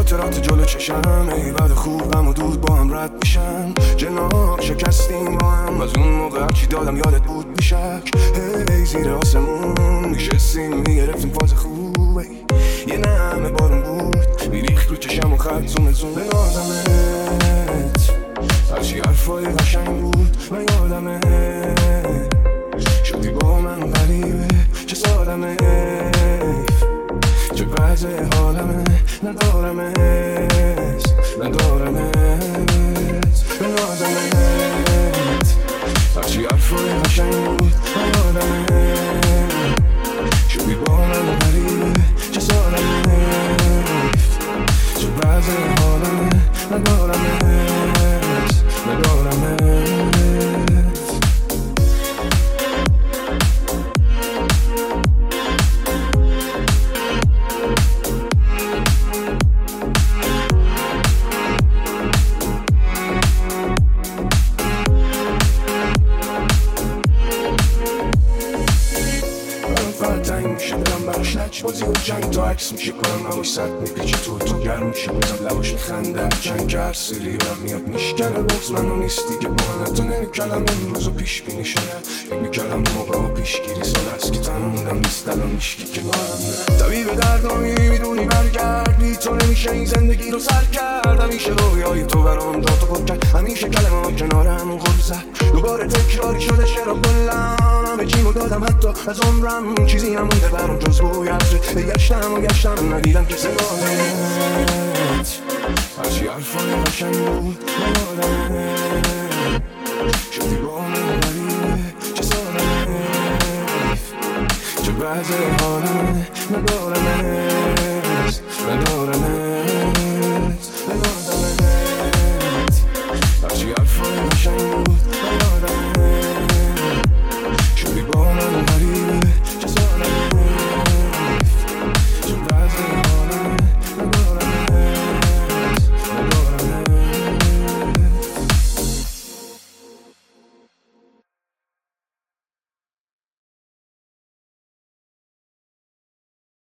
خاطرات جلو چشم ای بعد خوب و دود با هم رد میشن جناب شکستیم با هم از اون موقع هرچی دادم یادت بود بیشک هی زیر آسمون میشستیم میگرفتیم فاز خوبه یه نمه بارون بود میریخت رو چشم و خط زوم زوم یادمت هرچی حرفای قشنگ بود من یادمت شدی با من غریبه چه سادمه چه وضع حالمه ندارمت یادمت هرچی حرفای قشنگ بود من یادمت شدی با من غریبه چه سادمه چه وضع حالمه ندارمت بازی و جنگ تا عکس میشه کنم هواش سرد میپیچه تو گرم میشه بازم لباش میخنده چنگ که هر سری برم میاد میشکنه بغز منو نیستی که با من حتی نمیکردم امروز و پیش بینی شده فکر میکردم موقع و پیشگیری سال هست که تنموندم نیست الان میشکی که نارم طبیب دردامی میدونی برگرد بی تو نمیشه این زندگی رو سر کرد همیشه رویای تو برام داد و خود کرد همیشه کلمه ها کنارم غل زد دوباره تکراری شده چرا کلم همه چیمو دادم حتی از عمرم چیزی نمونده برام جز بوی عطر گشتم ندیدم که صدایت هرچی حرفای قشنگ بود یادمت شدی با من غریبه چه سادمه چه وضع حالمه ندارمت هرچی حرفای قشنگ بود